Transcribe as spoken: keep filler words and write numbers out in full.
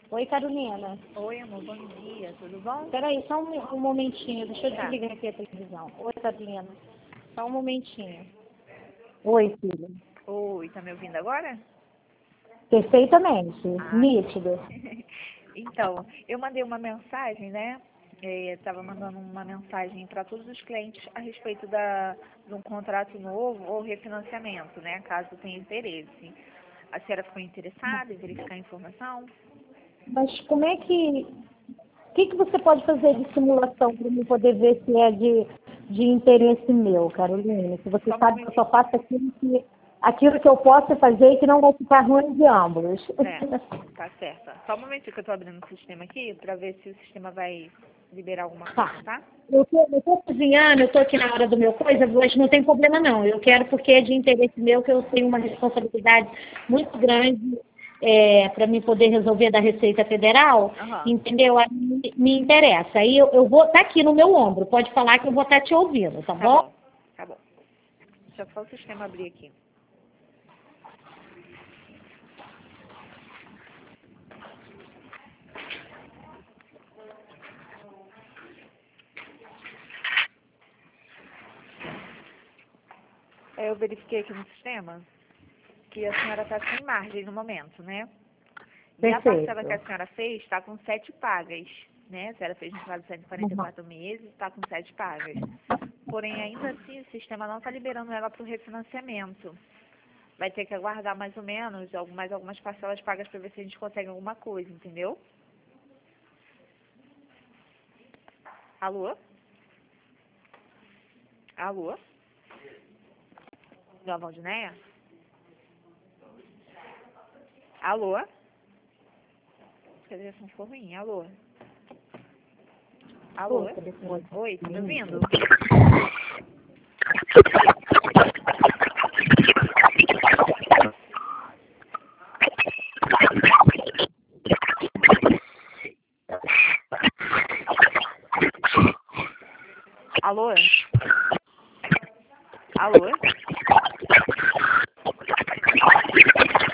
Oi, Carolina. Oi, amor, bom dia, tudo bom? Peraí, só um, um momentinho, deixa eu Tá. desligar aqui a televisão. Oi, Carolina. Só um momentinho. Oi, filha. Oi, tá me ouvindo agora? Perfeitamente, Ah, nítido. então, eu mandei uma mensagem, né? Estava mandando uma mensagem para todos os clientes a respeito da, de um contrato novo ou refinanciamento, né? Caso tenha interesse. A senhora ficou interessada em verificar a informação? Mas como é que... O que, que você pode fazer de simulação para eu poder ver se é de, de interesse meu, Carolina? Se você Só um sabe que eu momentinho. só faço aquilo que, aquilo que eu posso fazer e que não vai ficar ruim de ambos. É, tá certo. Só um momentinho que eu tô abrindo o sistema aqui para ver se o sistema vai liberar alguma Tá. coisa, tá? Eu tô, eu tô cozinhando, eu tô aqui na hora do meu coisa, mas não tem problema não. Eu quero porque é de interesse meu que eu tenho uma responsabilidade muito grande é, para mim poder resolver da Receita Federal, Aham. entendeu? Aí me, me interessa. Aí eu, eu vou estar aqui no meu ombro, pode falar que eu vou estar te ouvindo, tá Tá bom? bom, tá bom. Deixa só o sistema abrir aqui. É, eu verifiquei aqui no sistema que a senhora está sem margem no momento, né? E a parcela que a Perfeito. senhora fez está com sete pagas, né? A senhora fez no prazo de cento e quarenta e Uhum. quatro meses, está com sete pagas. Porém, ainda assim, o sistema não está liberando ela para o refinanciamento. Vai ter que aguardar mais ou menos algum- mais algumas parcelas pagas para ver se a gente consegue alguma coisa, entendeu? Alô? Alô? Dona Valdineia? Alô? Acho que a ligação ficou ruim. Alô? Alô? Pô, telefone. Oi, tá me ouvindo? Alô? Alô?